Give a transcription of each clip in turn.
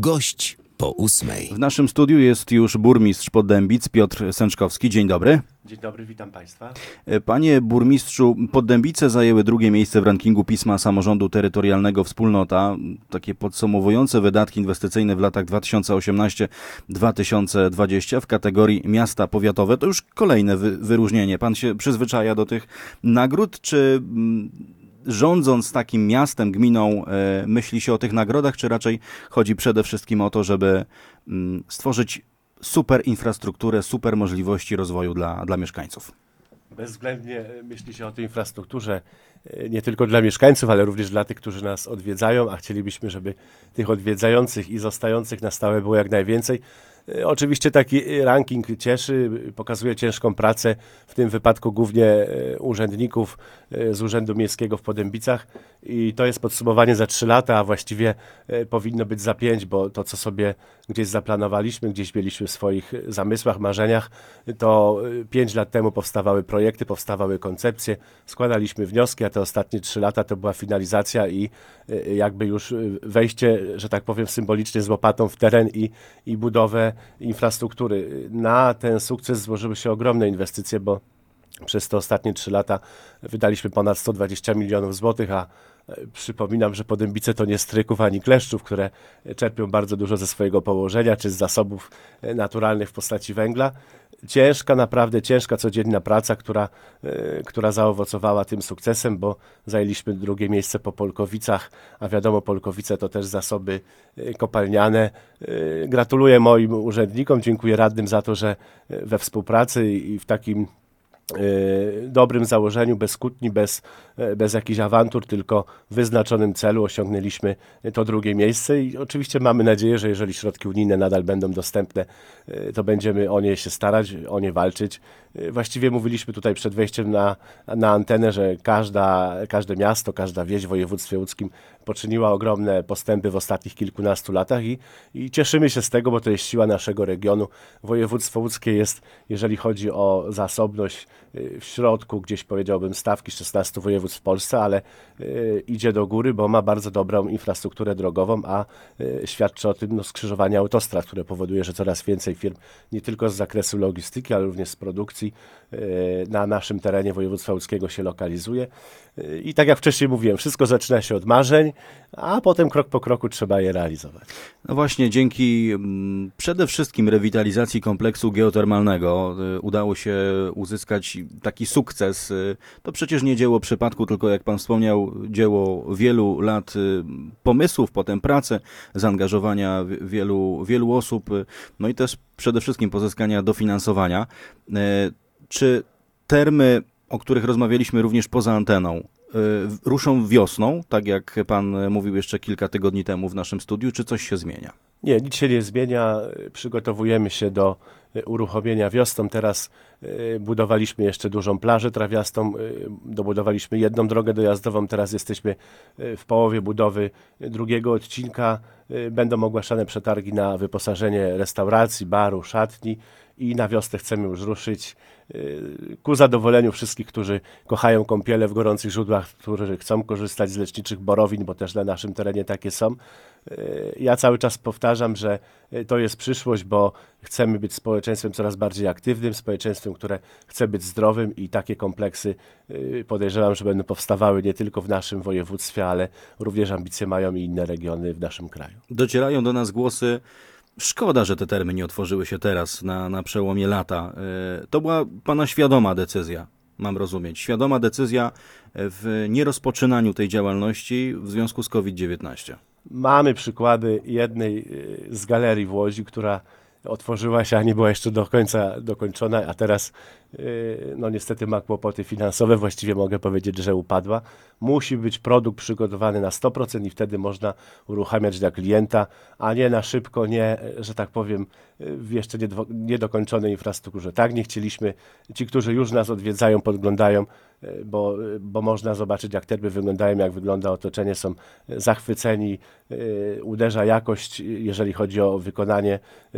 Gość po 8. W naszym studiu jest już burmistrz Poddębic, Piotr Sęczkowski. Dzień dobry. Dzień dobry, witam Państwa. Panie burmistrzu, Poddębice zajęły drugie miejsce w rankingu Pisma Samorządu Terytorialnego Wspólnota. Takie podsumowujące wydatki inwestycyjne w latach 2018-2020 w kategorii miasta powiatowe. To już kolejne wyróżnienie. Pan się przyzwyczaja do tych nagród, czy rządząc takim miastem, gminą, myśli się o tych nagrodach, czy raczej chodzi przede wszystkim o to, żeby stworzyć super infrastrukturę, super możliwości rozwoju dla mieszkańców? Bezwzględnie myśli się o tej infrastrukturze nie tylko dla mieszkańców, ale również dla tych, którzy nas odwiedzają, a chcielibyśmy, żeby tych odwiedzających i zostających na stałe było jak najwięcej. Oczywiście taki ranking cieszy, pokazuje ciężką pracę, w tym wypadku głównie urzędników z Urzędu Miejskiego w Poddębicach i to jest podsumowanie za 3 lata, a właściwie powinno być za 5, bo to, co sobie gdzieś zaplanowaliśmy, gdzieś mieliśmy w swoich zamysłach, marzeniach, to 5 lat temu powstawały projekty, powstawały koncepcje, składaliśmy wnioski, a te ostatnie 3 lata to była finalizacja i jakby już wejście, że tak powiem symbolicznie z łopatą w teren i budowę infrastruktury. Na ten sukces złożyły się ogromne inwestycje, bo przez te ostatnie 3 lata wydaliśmy ponad 120 milionów złotych, a przypominam, że Poddębice to nie stryków ani kleszczów, które czerpią bardzo dużo ze swojego położenia czy z zasobów naturalnych w postaci węgla. Ciężka, naprawdę ciężka, codzienna praca, która zaowocowała tym sukcesem, bo zajęliśmy drugie miejsce po Polkowicach, a wiadomo, Polkowice to też zasoby kopalniane. Gratuluję moim urzędnikom, dziękuję radnym za to, że we współpracy i w takim dobrym założeniu, bez kłótni, bez jakichś awantur, tylko w wyznaczonym celu osiągnęliśmy to drugie miejsce i oczywiście mamy nadzieję, że jeżeli środki unijne nadal będą dostępne, to będziemy o nie się starać, o nie walczyć. Właściwie mówiliśmy tutaj przed wejściem na antenę, że każde miasto, każda wieś w województwie łódzkim poczyniła ogromne postępy w ostatnich kilkunastu latach i cieszymy się z tego, bo to jest siła naszego regionu. Województwo łódzkie jest, jeżeli chodzi o zasobność, w środku, gdzieś powiedziałbym stawki 16 województw w Polsce, ale idzie do góry, bo ma bardzo dobrą infrastrukturę drogową, a świadczy o tym skrzyżowanie autostrad, które powoduje, że coraz więcej firm, nie tylko z zakresu logistyki, ale również z produkcji na naszym terenie województwa łódzkiego się lokalizuje. I tak jak wcześniej mówiłem, wszystko zaczyna się od marzeń, a potem krok po kroku trzeba je realizować. No właśnie, dzięki przede wszystkim rewitalizacji kompleksu geotermalnego udało się uzyskać taki sukces. To przecież nie dzieło przypadku, tylko jak pan wspomniał, dzieło wielu lat pomysłów, potem pracy, zaangażowania wielu osób, no i też przede wszystkim pozyskania dofinansowania. Czy termy, o których rozmawialiśmy również poza anteną, ruszą wiosną, tak jak pan mówił jeszcze kilka tygodni temu w naszym studiu, czy coś się zmienia? Nie, nic się nie zmienia. Przygotowujemy się do uruchomienia wiosną. Teraz budowaliśmy jeszcze dużą plażę trawiastą, dobudowaliśmy jedną drogę dojazdową, teraz jesteśmy w połowie budowy drugiego odcinka. Będą ogłaszane przetargi na wyposażenie restauracji, baru, szatni i na wiosnę chcemy już ruszyć ku zadowoleniu wszystkich, którzy kochają kąpiele w gorących źródłach, którzy chcą korzystać z leczniczych borowin, bo też na naszym terenie takie są. Ja cały czas powtarzam, że to jest przyszłość, bo chcemy być społeczeństwem coraz bardziej aktywnym, społeczeństwem, które chce być zdrowym i takie kompleksy podejrzewam, że będą powstawały nie tylko w naszym województwie, ale również ambicje mają i inne regiony w naszym kraju. Docierają do nas głosy: szkoda, że te termy nie otworzyły się teraz na przełomie lata. To była pana świadoma decyzja, mam rozumieć. Świadoma decyzja w nierozpoczynaniu tej działalności w związku z COVID-19. Mamy przykłady jednej z galerii w Łodzi, która otworzyła się, a nie była jeszcze do końca dokończona, a teraz no niestety ma kłopoty finansowe, właściwie mogę powiedzieć, że upadła. Musi być produkt przygotowany na 100% i wtedy można uruchamiać dla klienta, a nie na szybko, nie, że tak powiem, w jeszcze niedokończonej infrastrukturze. Tak nie chcieliśmy. Ci, którzy już nas odwiedzają, podglądają, bo można zobaczyć, jak termy wyglądają, jak wygląda otoczenie, są zachwyceni, uderza jakość, jeżeli chodzi o wykonanie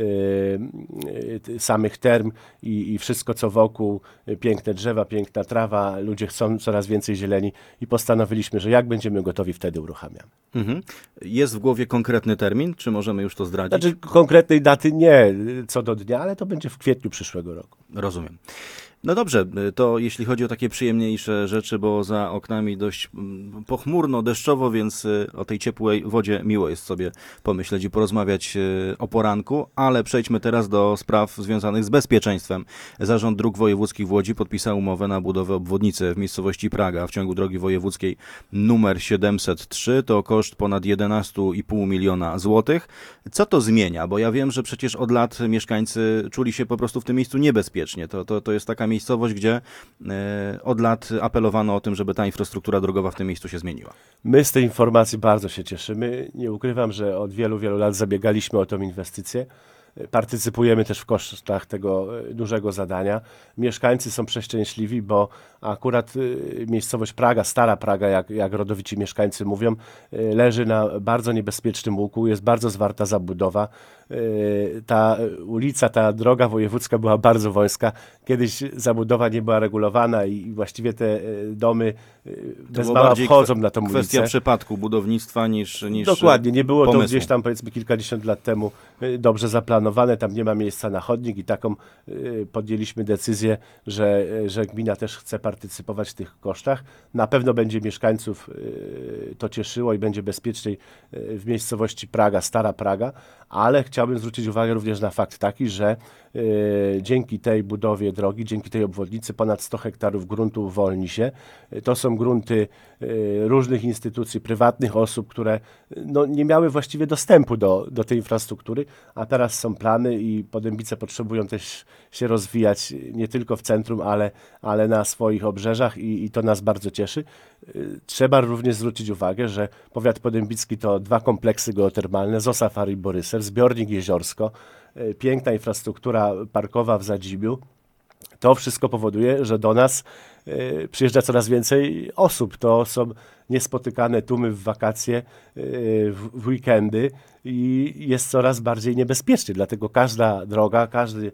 samych term i wszystko, co wokół, piękne drzewa, piękna trawa, ludzie chcą coraz więcej zieleni i postanowiliśmy, że jak będziemy gotowi, wtedy uruchamiamy. Mhm. Jest w głowie konkretny termin, czy możemy już to zdradzić? Znaczy konkretnej daty nie co do dnia, ale to będzie w kwietniu przyszłego roku. Rozumiem. No dobrze, to jeśli chodzi o takie przyjemniejsze rzeczy, bo za oknami dość pochmurno, deszczowo, więc o tej ciepłej wodzie miło jest sobie pomyśleć i porozmawiać o poranku, ale przejdźmy teraz do spraw związanych z bezpieczeństwem. Zarząd Dróg Wojewódzkich w Łodzi podpisał umowę na budowę obwodnicy w miejscowości Praga w ciągu drogi wojewódzkiej numer 703. To koszt ponad 11,5 miliona złotych. Co to zmienia? Bo ja wiem, że przecież od lat mieszkańcy czuli się po prostu w tym miejscu niebezpiecznie. To jest taka miejscowość, gdzie od lat apelowano o tym, żeby ta infrastruktura drogowa w tym miejscu się zmieniła. My z tej informacji bardzo się cieszymy. Nie ukrywam, że od wielu, wielu lat zabiegaliśmy o tą inwestycję. Partycypujemy też w kosztach tego dużego zadania. Mieszkańcy są przeszczęśliwi, bo akurat miejscowość Praga, Stara Praga, jak rodowici mieszkańcy mówią, leży na bardzo niebezpiecznym łuku, jest bardzo zwarta zabudowa. Ta ulica, ta droga wojewódzka była bardzo wąska. Kiedyś zabudowa nie była regulowana i właściwie te domy bez mała wchodzą na tą ulicę. Kwestia przypadku budownictwa niż Dokładnie, nie było pomysłu. to gdzieś tam powiedzmy kilkadziesiąt lat temu dobrze zaplanowane, tam nie ma miejsca na chodnik i taką podjęliśmy decyzję, że gmina też chce partycypować w tych kosztach. Na pewno będzie mieszkańców to cieszyło i będzie bezpieczniej w miejscowości Praga, Stara Praga, ale chciałbym zwrócić uwagę również na fakt taki, że dzięki tej budowie drogi, dzięki tej obwodnicy ponad 100 hektarów gruntu uwolni się. To są grunty różnych instytucji, prywatnych osób, które nie miały właściwie dostępu do tej infrastruktury, a teraz są plany i Podębice potrzebują też się rozwijać nie tylko w centrum, ale na swoich obrzeżach i to nas bardzo cieszy. Trzeba również zwrócić uwagę, że powiat podębicki to 2 kompleksy geotermalne, Zosafar i Borysew, zbiornik Jeziorsko, piękna infrastruktura parkowa w Zadzibiu. To wszystko powoduje, że do nas przyjeżdża coraz więcej osób. To są niespotykane tłumy w wakacje, w weekendy i jest coraz bardziej niebezpiecznie. Dlatego każda droga,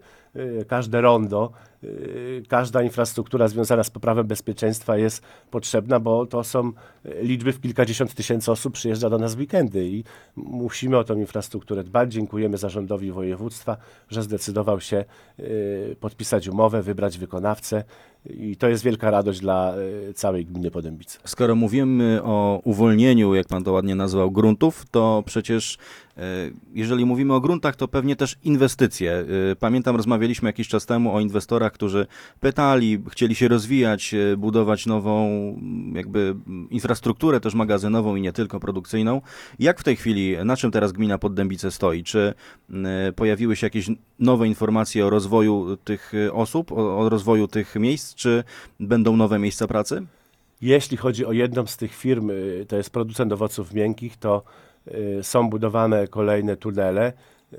każde rondo, każda infrastruktura związana z poprawą bezpieczeństwa jest potrzebna, bo to są liczby w kilkadziesiąt tysięcy osób przyjeżdża do nas w weekendy i musimy o tą infrastrukturę dbać. Dziękujemy zarządowi województwa, że zdecydował się podpisać umowę, wybrać wykonawcę i to jest wielka radość dla całej gminy Podębice. Skoro mówimy o uwolnieniu, jak pan to ładnie nazwał, gruntów, to przecież jeżeli mówimy o gruntach, to pewnie też inwestycje. Pamiętam, rozmawialiśmy jakiś czas temu o inwestorach, którzy pytali, chcieli się rozwijać, budować nową jakby infrastrukturę też magazynową i nie tylko produkcyjną. Jak w tej chwili, na czym teraz gmina Podębice stoi? Czy pojawiły się jakieś nowe informacje o rozwoju tych osób, o rozwoju tych miejsc, czy będą nowe miejsca pracy? Jeśli chodzi o jedną z tych firm, to jest producent owoców miękkich, to są budowane kolejne tunele.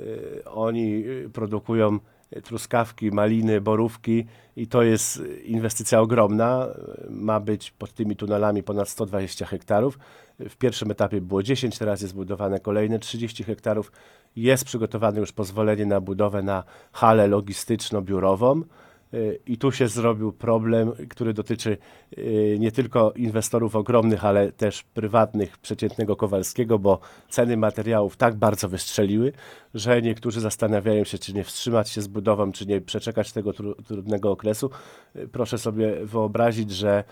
Oni produkują truskawki, maliny, borówki i to jest inwestycja ogromna. Ma być pod tymi tunelami ponad 120 hektarów. W pierwszym etapie było 10, teraz jest budowane kolejne 30 hektarów. Jest przygotowane już pozwolenie na budowę na halę logistyczno-biurową. I tu się zrobił problem, który dotyczy nie tylko inwestorów ogromnych, ale też prywatnych, przeciętnego Kowalskiego, bo ceny materiałów tak bardzo wystrzeliły, że niektórzy zastanawiają się, czy nie wstrzymać się z budową, czy nie przeczekać tego trudnego okresu. Proszę sobie wyobrazić, że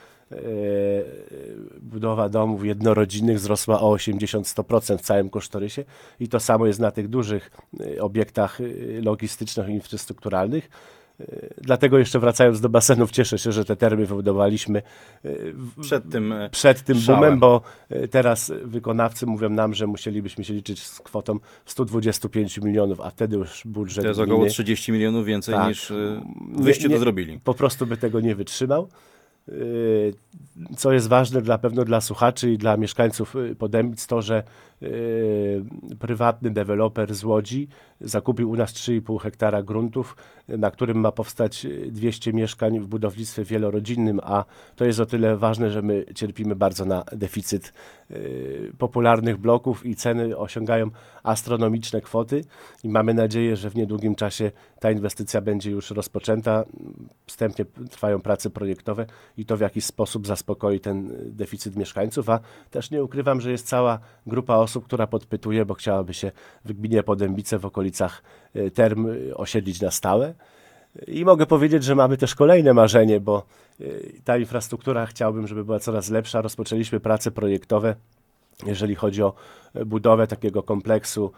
budowa domów jednorodzinnych wzrosła o 80-100% w całym kosztorysie i to samo jest na tych dużych obiektach logistycznych i infrastrukturalnych. Dlatego jeszcze wracając do basenów, cieszę się, że te termy wybudowaliśmy przed tym boomem, bo teraz wykonawcy mówią nam, że musielibyśmy się liczyć z kwotą 125 milionów, a wtedy już budżet to jest gminy, około 30 milionów więcej niż wyście to zrobili. Po prostu by tego nie wytrzymał. Co jest ważne na pewno dla słuchaczy i dla mieszkańców Podębic, to, że prywatny deweloper z Łodzi zakupił u nas 3,5 hektara gruntów, na którym ma powstać 200 mieszkań w budownictwie wielorodzinnym, a to jest o tyle ważne, że my cierpimy bardzo na deficyt popularnych bloków i ceny osiągają astronomiczne kwoty i mamy nadzieję, że w niedługim czasie ta inwestycja będzie już rozpoczęta. Wstępnie trwają prace projektowe i to w jakiś sposób zaspokoi ten deficyt mieszkańców, a też nie ukrywam, że jest cała grupa osób, która podpytuje, bo chciałaby się w gminie Podębice w okolicach Term osiedlić na stałe. I mogę powiedzieć, że mamy też kolejne marzenie, bo ta infrastruktura chciałbym, żeby była coraz lepsza. Rozpoczęliśmy prace projektowe, jeżeli chodzi o budowę takiego kompleksu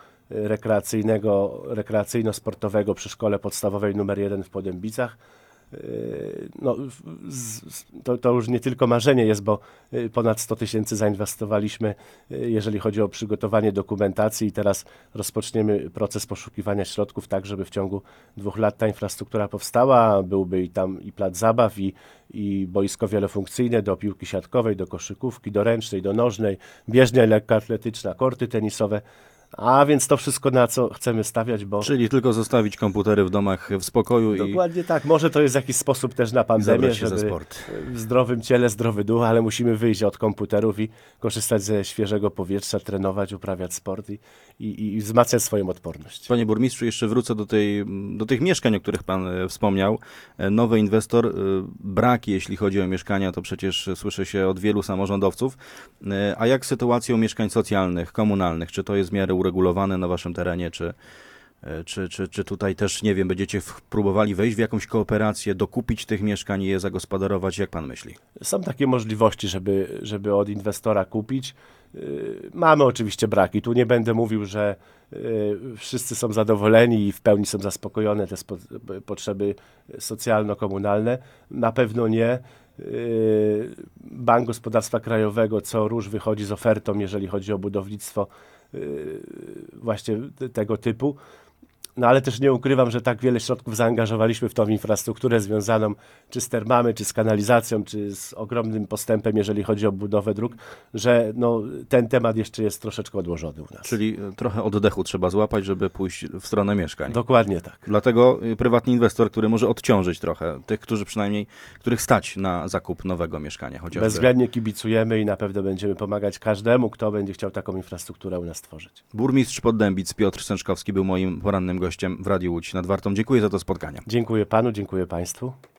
rekreacyjno-sportowego przy szkole podstawowej nr 1 w Podębicach. No, to już nie tylko marzenie jest, bo ponad 100 tysięcy zainwestowaliśmy, jeżeli chodzi o przygotowanie dokumentacji i teraz rozpoczniemy proces poszukiwania środków tak, żeby w ciągu 2 lat ta infrastruktura powstała. Byłby i tam i plac zabaw, i boisko wielofunkcyjne do piłki siatkowej, do koszykówki, do ręcznej, do nożnej, bieżnia lekkoatletyczna, korty tenisowe. A więc to wszystko, na co chcemy stawiać, bo... Czyli tylko zostawić komputery w domach w spokoju Dokładnie tak. Może to jest jakiś sposób też na i pandemię, zabrać się za żeby sport. w zdrowym ciele, zdrowy duch, ale musimy wyjść od komputerów i korzystać ze świeżego powietrza, trenować, uprawiać sport i wzmacniać swoją odporność. Panie burmistrzu, jeszcze wrócę do tych mieszkań, o których pan wspomniał. Nowy inwestor, brak jeśli chodzi o mieszkania, to przecież słyszy się od wielu samorządowców. A jak z sytuacją mieszkań socjalnych, komunalnych? Czy to jest w miarę uregulowane na waszym terenie, czy tutaj też, nie wiem, będziecie próbowali wejść w jakąś kooperację, dokupić tych mieszkań i je zagospodarować? Jak pan myśli? Są takie możliwości, żeby od inwestora kupić. Mamy oczywiście braki. Tu nie będę mówił, że wszyscy są zadowoleni i w pełni są zaspokojone te potrzeby socjalno-komunalne. Na pewno nie. Bank Gospodarstwa Krajowego co róż wychodzi z ofertą, jeżeli chodzi o budownictwo właśnie tego typu. No ale też nie ukrywam, że tak wiele środków zaangażowaliśmy w tą infrastrukturę związaną czy z termami, czy z kanalizacją, czy z ogromnym postępem, jeżeli chodzi o budowę dróg, że no, ten temat jeszcze jest troszeczkę odłożony u nas. Czyli trochę oddechu trzeba złapać, żeby pójść w stronę mieszkań. Dokładnie tak. Dlatego prywatny inwestor, który może odciążyć trochę tych, których stać na zakup nowego mieszkania. Chociażby. Bezwzględnie kibicujemy i na pewno będziemy pomagać każdemu, kto będzie chciał taką infrastrukturę u nas tworzyć. Burmistrz Podębic Piotr Sęczkowski był moim porannym gościem w Radiu Łódź nad Wartą. Dziękuję za to spotkanie. Dziękuję panu, dziękuję państwu.